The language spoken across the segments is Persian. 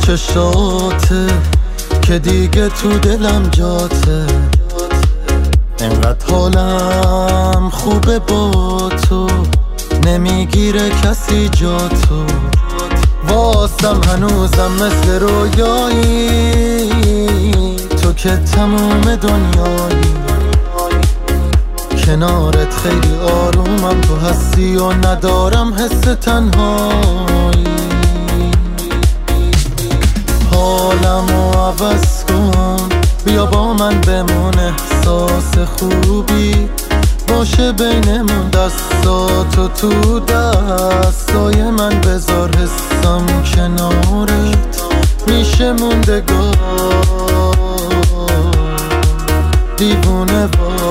چشاته که دیگه تو دلم جاته، انقدر حالم خوبه با تو، نمیگیره کسی جا تو. واسم هنوزم مثل رویایی، تو که تموم دنیایی. کنارت خیلی آرومم، تو هستی و ندارم حس تنهایی. حالمو عوض کن، بیا با من بمون، احساس خوبی باشه بینمون. دستاتو تو دستای من بذار، حسم کنارت میشه موندگار. دیوونه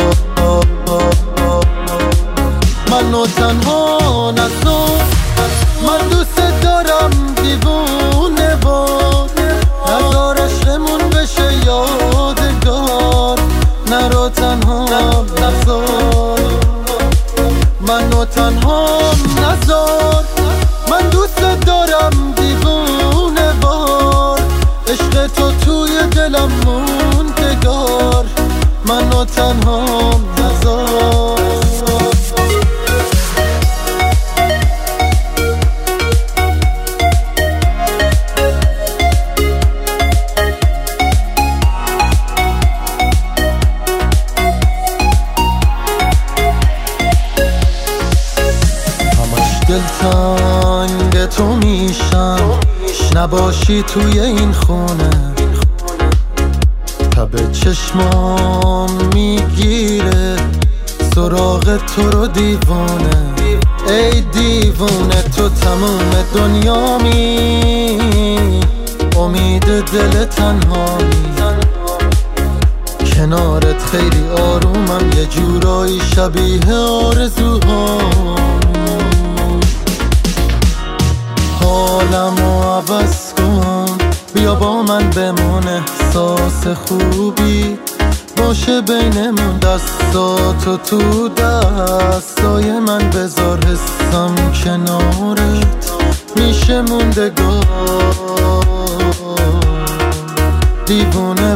منو تنها نذار، من دوست دارم. دیوونه نذار عشقمون بشه یادگار. نرو تنها نذار، منو تنها نذار. من دوست دارم دیوونه وار، عشق تو توی دلم موندگار. منو تنها نذار. دلتنگ تو میشم، نباشی توی این خونه. تب چشمام میگیره سراغ تو رو دیوونه. ای دیوونه تو تموم دنیامی، امید دل تنهایی. کنارت خیلی آرومم، یه جورایی شبیه آرزوهام. حالمو عوض کن، بیا با من بمون، احساس خوبی باشه بینمون. دستاتو تو دستای من بذار، حسم کنارت میشه موندگار. دیوونه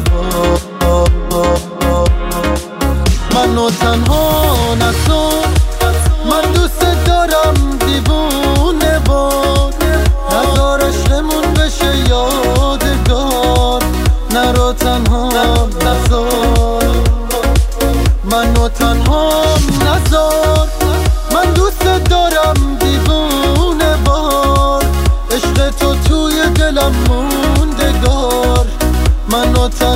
منو تنها نذار، من دوست دارم. دیوونه نذار عشقمون بشه یادگار. نرو تنها نذار، منو تنها نذار. من دوست دارم دیوونه وار، عشق تو توی دلم موندگار. منو تنها